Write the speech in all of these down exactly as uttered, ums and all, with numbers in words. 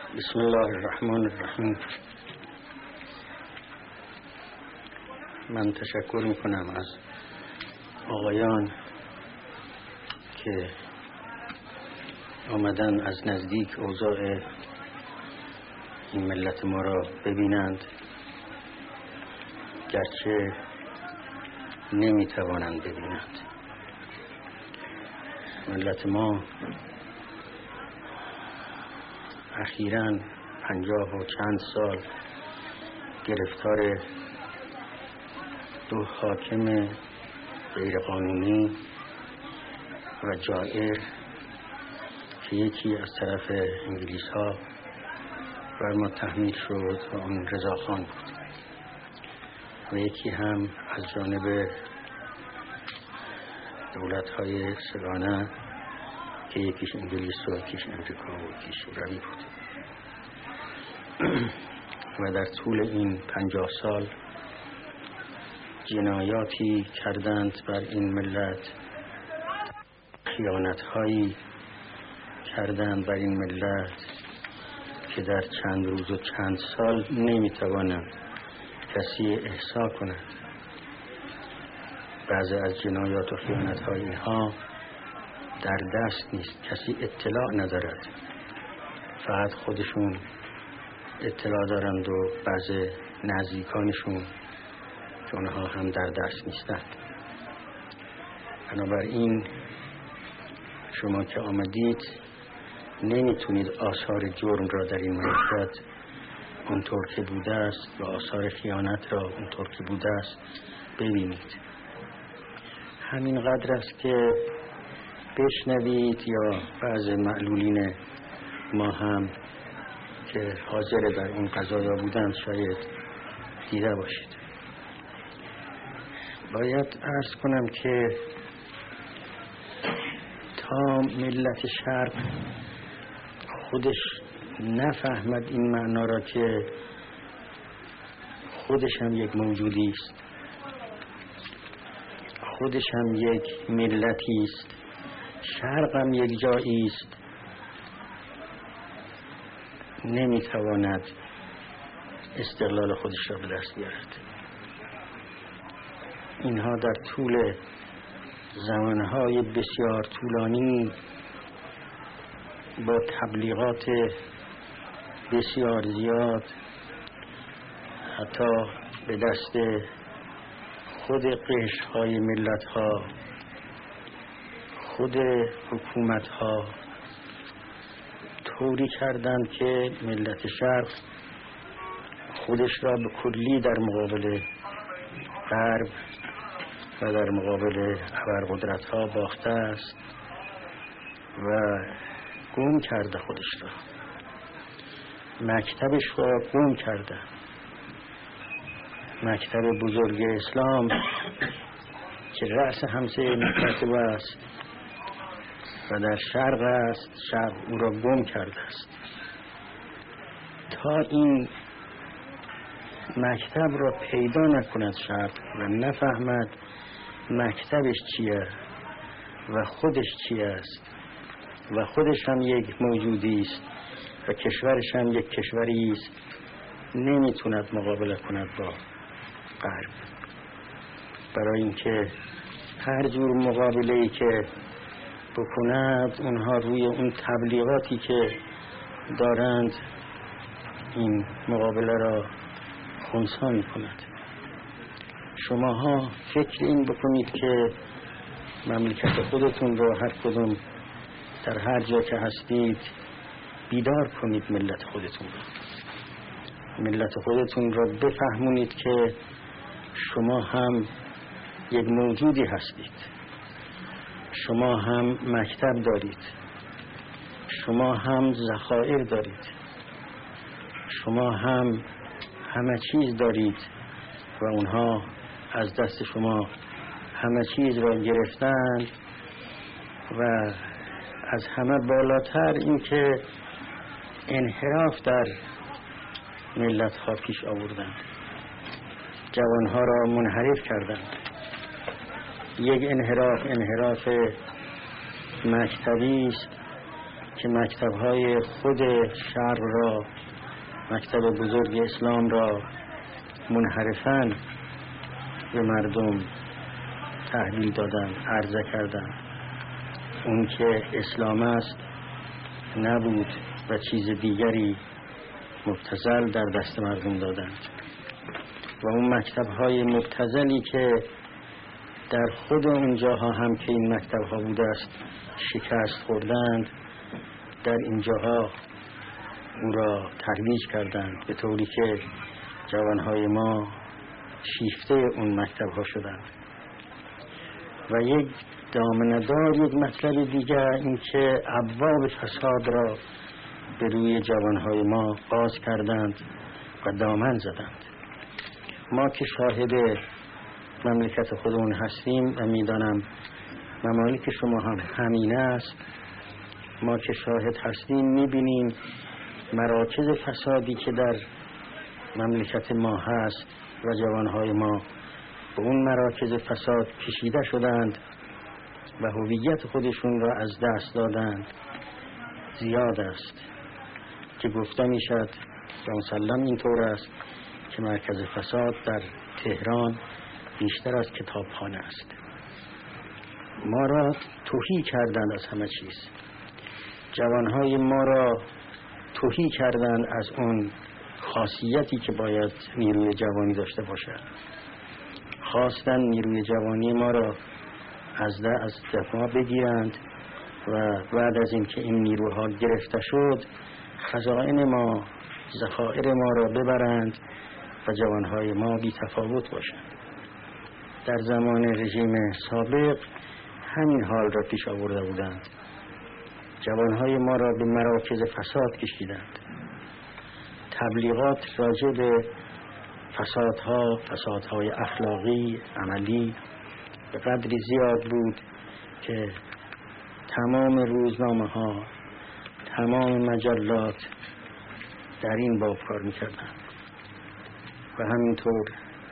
بسم الله الرحمن الرحیم. من تشکر میکنم از آقایان که آمدن از نزدیک اوضاع این ملت ما را ببینند، گرچه نمیتوانند ببینند. ملت ما اخیراً پنجاه و چند سال گرفتار دو حاکم غیرقانونی و جائر که یکی از طرف انگلیس ها بر ما تحمیل شد و اون رضاخان بود و یکی هم از جانب دولت های سگانه که یکیش انگلیس و یکیش امریکا و یکیش روی بود. و در طول این پنجاه سال جنایاتی کردند بر این ملت، خیانت‌هایی کردند بر این ملت که در چند روز و چند سال نمیتوانند کسی احصا کند. بعضی از جنایات و خیانت‌های اینها در دست نیست، کسی اطلاع ندارد، فقط خودشون اطلاع دارند و بعضی نزدیکانشون که اونها هم در دست نیستند. بنابراین شما که آمدید نمیتونید آثار جرم را در این مملکت اونطور که بوده است و آثار خیانت را اونطور که بوده است ببینید. همین قدر است که بشنوید یا بعض معلولین ما هم که حاضر در اون قضایا بودند شاید دیده باشید. باید عرض کنم که تا ملت شرق خودش نفهمد این معنا را که خودش هم یک موجودی است، خودش هم یک ملتی است، شرق هم یک جایی است، نمیتواند استقلال خودش را به دست بیارد. اینها در طول زمانهای بسیار طولانی با تبلیغات بسیار زیاد حتی به دست خود قشرهای ملت‌ها، خود حکومت‌ها طوری کردند که ملت شرق خودش را به کلی در مقابل غرب و در مقابل ابرقدرت‌ها باخته است و گم کرده، خودش را، مکتبش را گم کرده. مکتب بزرگ اسلام که رأس همسه مکتب است و در شرق است، شرق او را گم کرده است. تا این مکتب را پیدا نکند شرق و نفهمد مکتبش چیه و خودش چی است و خودش هم یک موجودی است و کشورش هم یک کشوری است، نمیتوند مقابله کند با غرب. برای اینکه هر جور مقابله‌ای که بکند اونها روی اون تبلیغاتی که دارند این مقابله را خنثی می‌کند. شماها فکر این بکنید که مملکت خودتون رو هر کدوم در هر جا که هستید بیدار کنید، ملت خودتون رو ملت خودتون رو بفهمونید که شما هم یک موجودی هستید، شما هم مکتب دارید، شما هم ذخایر دارید، شما هم همه چیز دارید و اونها از دست شما همه چیز را گرفتند و از همه بالاتر این که انحراف در ملت ها پیش آوردند، جوان ها را منحرف کردند. یک انحراف انحراف مکتبی است، که مکتب‌های خود شرق را، مکتب بزرگ اسلام را منحرفاً به مردم تحویل دادن، عرضه کردن. اون که اسلام است نبود و چیز دیگری مبتذل در دست مردم دادند و اون مکتب‌های مبتذلی که در خود اونجاها هم که این مکتب‌ها بوده است شکست خوردند، در اینجاها او را ترویج کردند به طوری که جوانهای ما شیفته اون مکتب‌ها شدند. و یک دامنه‌دار، یک مطلب دیگر این که ابواب فساد را به روی جوانهای ما باز کردند و دامن زدند. ما که شاهد مملکت خودمون هستیم و میدانم ممالک شما هم همین است، ما که شاهد هستیم میبینیم مراکز فسادی که در مملکت ما هست و جوانهای ما به اون مراکز فساد کشیده شدند و هویت خودشون را از دست دادند. زیاد است که گفته میشد و مسلم اینطور است که مرکز فساد در تهران بیشتر از کتابخانه است. ما را تهی کردند از همه چیز. جوانهای ما را تهی کردند از اون خاصیتی که باید نیروی جوانی داشته باشد. خواستند نیروی جوانی ما را از ده از دفاع بگیرند و بعد از اینکه این نیروها گرفته شد خزائن ما، ذخایر ما را ببرند و جوانهای ما بی تفاوت باشند. در زمان رژیم سابق همین حال را پیش آورده بودند. جوانهای ما را به مراکز فساد کشیدند. تبلیغات راجع به فسادها، فسادهای اخلاقی، عملی به قدری زیاد بود که تمام روزنامه ها، تمام مجلات در این باب کار میکردند و همینطور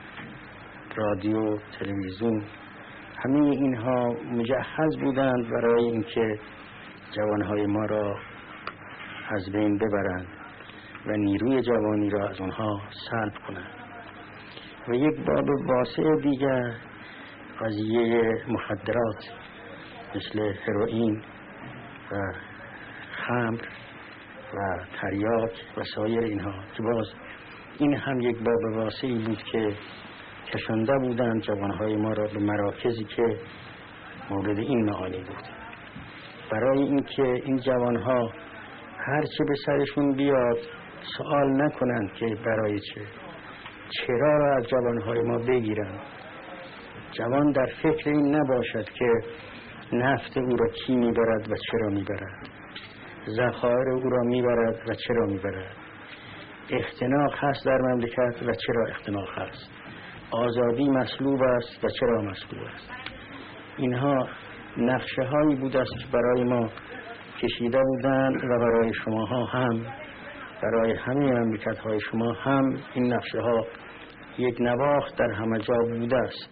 رادیو، تلویزیون، همه اینها مجهز بودند برای اینکه جوانهای ما را از بین ببرند و نیروی جوانی را از آنها سلب کنند. و یک باب واسع دیگر قضیه مخدرات مثل هروئین و خمر و تریاک و سایر اینها که باز این هم یک باب واسعی بود که کشانده بودند جوانهای ما را به مراکزی که مورد این معانی بود، برای اینکه این جوانها هر چه به سرشون بیاد سوال نکنند که برای چه، چرا را از جوانهای ما بگیرند. جوان در فکر این نباشد که نفت او را کی میبرد و چرا میبرد، ذخایر او را میبرد و چرا میبرد، اختناق هست در مملکت و چرا اختناق هست، آزادی مطلوب است و چرا مطلوب است. اینها نقشه هایی بوده است که برای ما کشیده بودند و برای شماها هم، برای همه مملکت های شما هم این نقشه ها یک نواخت در همه جا بوده است.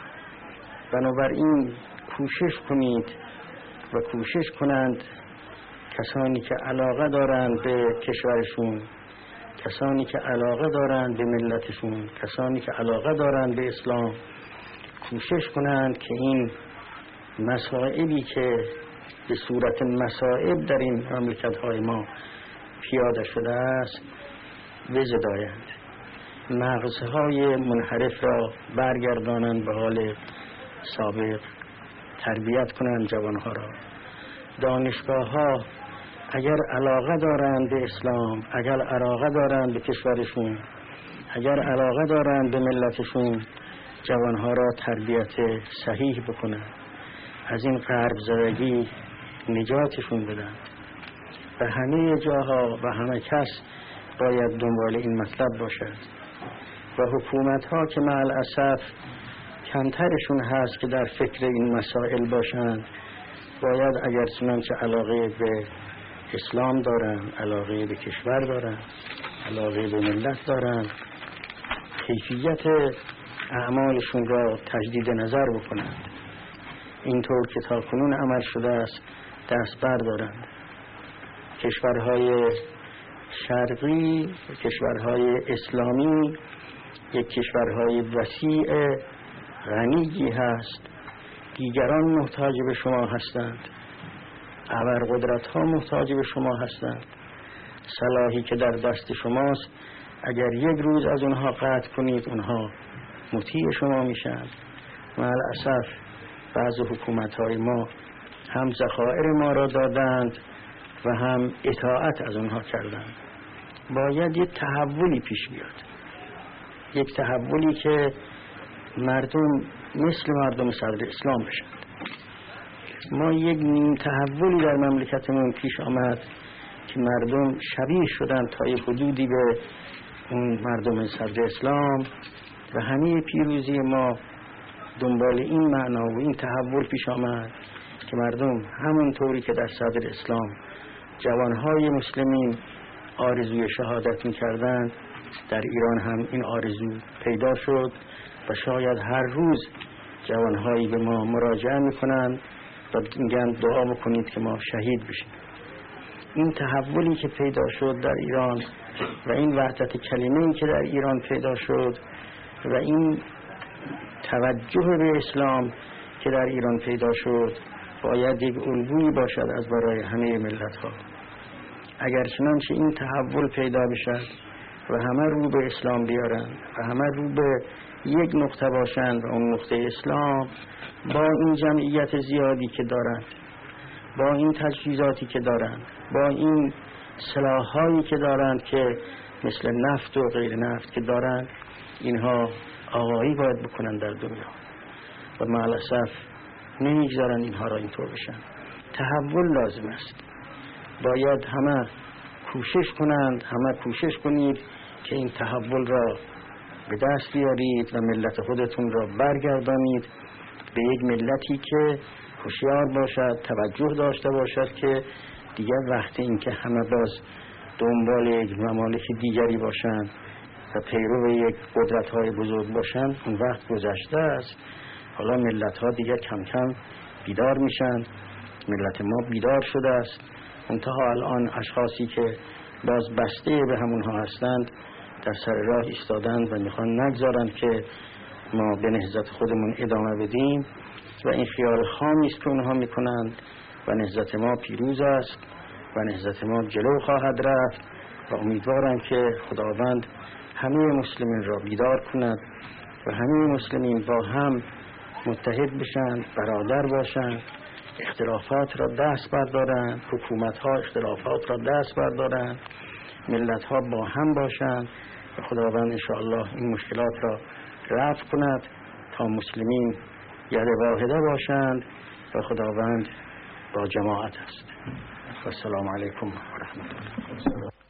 بنابراین کوشش کنید و کوشش کنند کسانی که علاقه دارند به کشورشون، کسانی که علاقه دارند به ملتشون، کسانی که علاقه دارند به اسلام، کوشش کنند که این مسائلی که به صورت مصائب در این مملکت‌های ما پیاده شده است بزدایند، مغزهای منحرف را برگردانند به حال سابق، تربیت کنند جوانها را. دانشگاه‌ها اگر علاقه دارند به اسلام، اگر علاقه دارند به کشورشون، اگر علاقه دارند به ملتشون، جوانها را تربیت صحیح بکنند، از این غرب زدگی نجاتشون بدن. و همه جاها و همه کس باید دنبال این مطلب باشد و حکومت ها که مع الاسف کمترشون هست که در فکر این مسائل باشند، باید اگر چنانچه علاقه به اسلام دارن، علاقه به کشور دارن، علاقه به ملت دارن، کیفیت اعمالشون را تجدید نظر بکنند. اینطور که تا کنون عمل شده است دست بردارند کشورهای شرقی، کشورهای اسلامی یک کشورهای وسیع غنی هست. دیگران محتاج به شما هستند، ابرقدرت ها محتاج به شما هستند. صلاحی که در دست شماست اگر یک روز از اونها قطع کنید اونها مطیع شما میشن. مع الاسف بعض حکومت های ما هم ذخایر ما را دادند و هم اطاعت از اونها کردند. باید یک تحولی پیش بیاد، یک تحولی که مردم مثل مردم صدر اسلام بشن. ما یک نیم تحولی در مملکتمون پیش آمد که مردم شبیه شدن تا یک حدودی به اون مردم صدر اسلام و همه پیروزی ما دنبال این معنا و این تحول پیش آمد که مردم همون طوری که در صدر اسلام جوانهای مسلمین آرزوی شهادت می‌کردند، در ایران هم این آرزو پیدا شد و شاید هر روز جوانهایی به ما مراجعه می‌کنند و میگن دعا بکنید که ما شهید بشیم. این تحولی که پیدا شد در ایران و این وحدت کلمه‌ای که در ایران پیدا شد و این توجه به اسلام که در ایران پیدا شد باید یک الگویی باشد از برای همه ملت‌ها. اگر چنانچه این تحول پیدا بشد و همه رو به اسلام بیارن و همه رو به یک نقطه باشند و اون نقطه اسلام، با این جمعیت زیادی که دارند، با این تجهیزاتی که دارند، با این سلاح‌هایی که دارند که مثل نفت و غیر نفت که دارند، اینها آقایی باید بکنن در دنیا و مع الاسف نمیگذارن اینها را اینطور بشن. تحول لازم است. باید همه کوشش کنند، همه کوشش کنید که این تحول را به دست بیارید و ملت خودتون را برگردانید به یک ملتی که هوشیار باشد، توجه داشته باشد که دیگر وقت این که همه باز دنبال یک ممالک دیگری باشند و پیرو یک قدرت‌های بزرگ باشند اون وقت گذشته است. حالا ملت‌ها دیگر کم کم بیدار میشن. ملت ما بیدار شده است. منتها الان اشخاصی که باز بسته به همونها هستند در سر راه ایستادند و میخوان نگذارند که ما به نهضت خودمون ادامه بدیم و این خیال خامی است که اونها میکنند و نهضت ما پیروز است و نهضت ما جلو خواهد رفت و امیدوارم که خداوند همه مسلمین را بیدار کند و همه مسلمین با هم متحد بشن، برادر باشند، اختلافات را دست بردارند، حکومت ها اختلافات را دست بردارند، ملت ها با هم باشند و خداوند انشاءالله این مشکلات را رفع کند تا مسلمین ید واحده باشند و خداوند با جماعت است. و السلام علیکم و رحمت الله.